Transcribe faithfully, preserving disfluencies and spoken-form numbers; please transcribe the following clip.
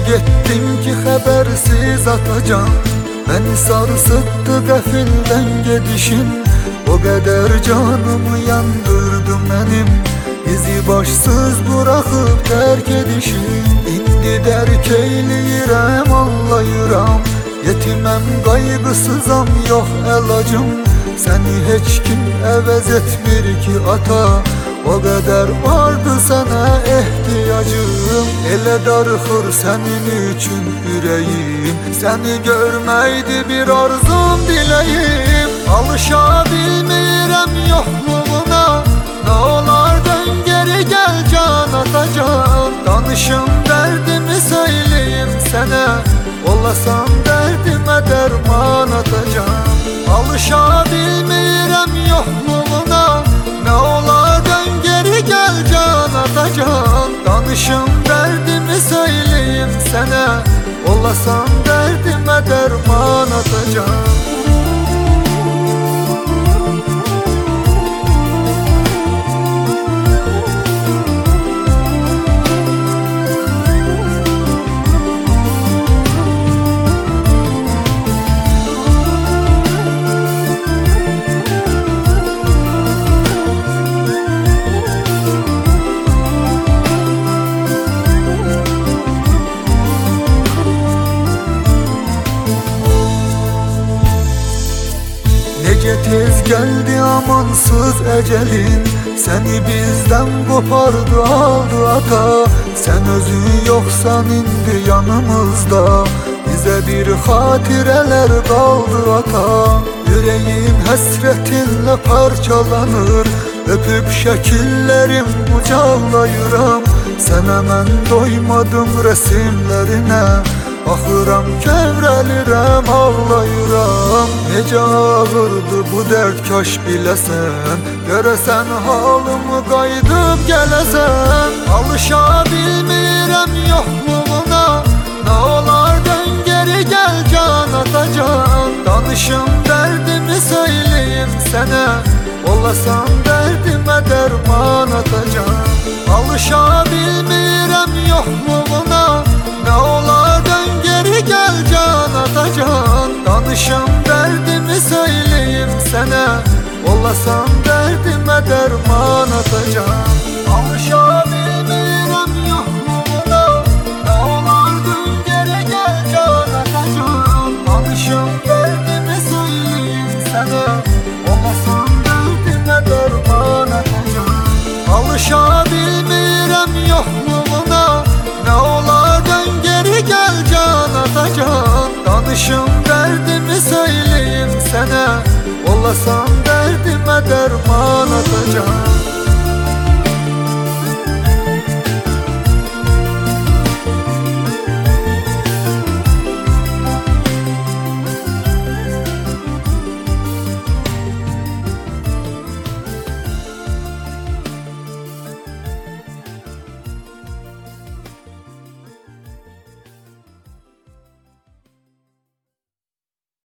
gettin ki habersiz atacan. Beni sarsıttı gafilden gedişin, o kadar canımı yandırdı benim. Bizi başsız bırakıp terk edişin. İndi derk eyleyirem anlayıram, yetimem kaygısızam yok elacım. Seni hiç kim əvəz etmir ki ata, o kadar vardı sana ihtiyacım. Ele darıxır senin için yüreğim, seni görmeydi bir arzum dileğim. Alışa bilmirəm yokluğuna, ne olar dön geri gel can atacan. Danışım derdimi söyleyeyim sana, olasam derdime derman atacan. Alışa bilmirəm yokluğuna, ne olar dön geri gel can atacan. Danışım derdimi söyleyeyim sana, olasam derdime derman atacan. Nece tez geldi amansız ecelin, seni bizden kopardı aldı ata. Sen özün yoksan indi yanımızda, bize bir hatireler kaldı ata. Yüreğim hasretinle parçalanır, öpüp şekillerim ucallayıram. Sana ben doymadım resimlerine, baxıram kevrəlirəm, ağlayıram. Necə ağırdı bu dərd kaş biləsən, görəsən halımı qayıdıb gələsən. Alışa bilmirəm yoxluğuna, nə olar dön geri gəl can atacan. Danışım dərdimi söyleyeyim sənə, olasam dərdimə dərman atacan. Alışa bilmirəm yoxluğuna, nə olar dön geri gel can atacan. Danışım derdimi söyleyeyim sana, olasam derdime derman atacan. Alışa bilmirəm yoxluğuna, nə olar dön geri gel can atacan. Danışım derdimi söyleyeyim sana, olasam derdime derman atacan. Alışa bilmirəm yoxluğuna, nə olar dön geri gel can atacan. Danışım derdimi söyleyeyim sana, olasam derdime derman